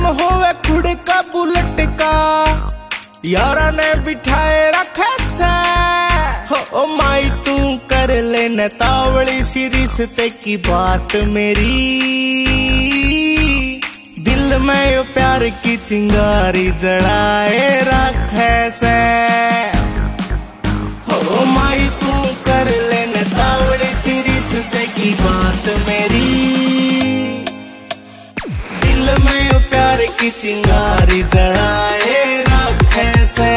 होवे खुड़ का बुलेट का, यारा ने बिठाए रखे से। ओ माई तू कर लेने तावड़ी सी रिश्ते की बात मेरी, दिल में यो प्यार की चिंगारी जलाए रखे से। ओ माई तू कर लेने तावड़ी सी रिश्ते की बात मेरी, दिल में यो प्यार की चिंगारी जलाए रखे से।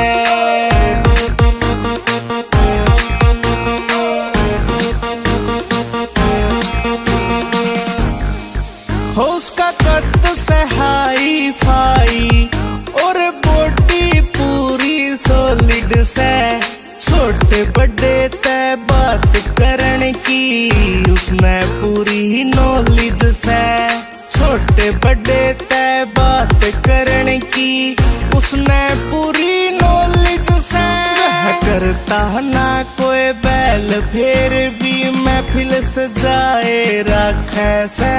हो उसका कद से हाई फाई और बॉडी पूरी सॉलिड से, छोटे बड़े तय बात करने की उसने पूरी नॉलेज से। छोटे बड़े तय बात करने की उसने पूरी नॉलेज से। करता ना कोई बैल फिर भी महफिल सजाए रखे से।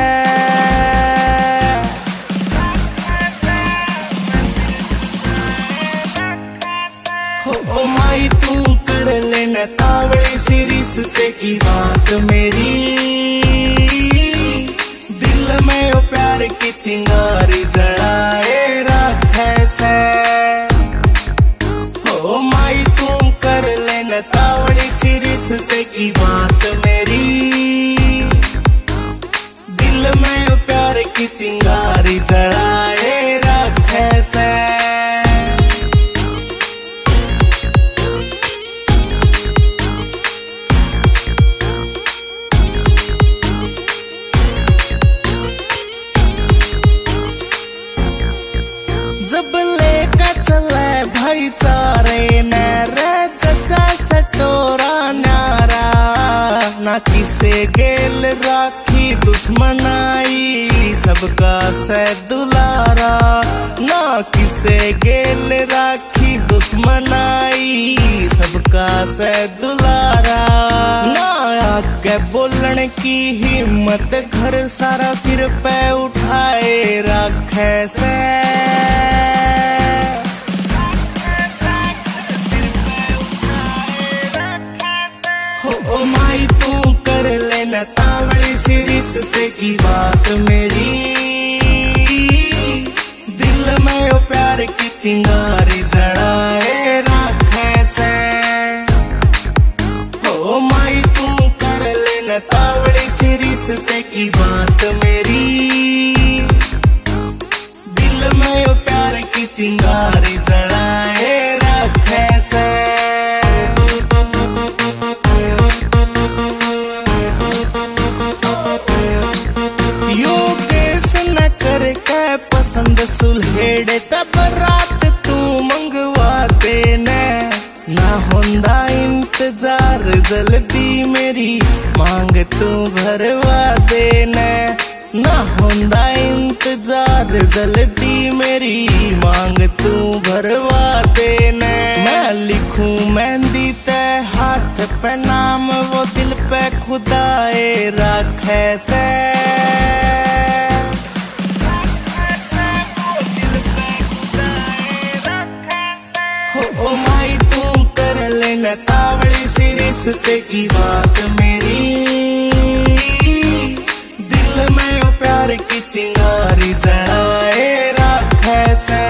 ओ माई तू कर लेना तावड़ी सी रिश्ते की बात मेरी, दिल में ओ प्यार की चिंगारी जलाए रखे से। ओ माई तू कर लेना तावड़ी सी रिश्ते की बात मेरी, दिल में ओ प्यार की चिंगारी जलाए रखे से। जब लेकर चले भाईचारे ने रे चचा सटोरा नारा, ना किसे गेल राखी दुश्मनाई सबका से दुलारा। ना किसे गेल राखी दुश्मनाई सबका से दुलारा। ना आगे बोलने की हिम्मत घर सारा सिर पे उठाए रखे से। ओ माई तू कर लेना तावड़ी सी रिश्ते की बात मेरी, दिल में ओ प्यार की चिंगारी जलाए रखे से। ओ माई तू कर लेना तावड़ी सी रिश्ते की बात मेरी, दिल में ओ प्यार की चिंगारी जलाए रखे से। पसंद सुलहेड़े तब रात तू मंगवा देना, ना होंदा इंतजार जल्दी मेरी मांग तू भरवा देना। ना होंदा इंतजार जल्दी मेरी मांग तू भरवा देना। मैं लिखूं मेहंदी ते हाथ पे नाम वो दिल पे खुदाए रखे से। ओ माई तू कर लेना तावड़ी सी रिश्ते की बात मेरी, दिल में ओ प्यार की चिंगारी जलाए रखे से।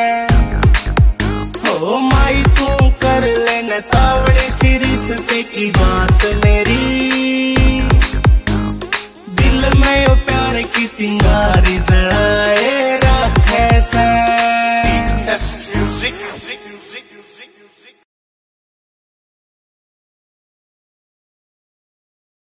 ओ माई तू कर लेना तावड़ी सी रिश्ते की बात मेरी, दिल में ओ प्यार की चिंगारी जलाए रखे से।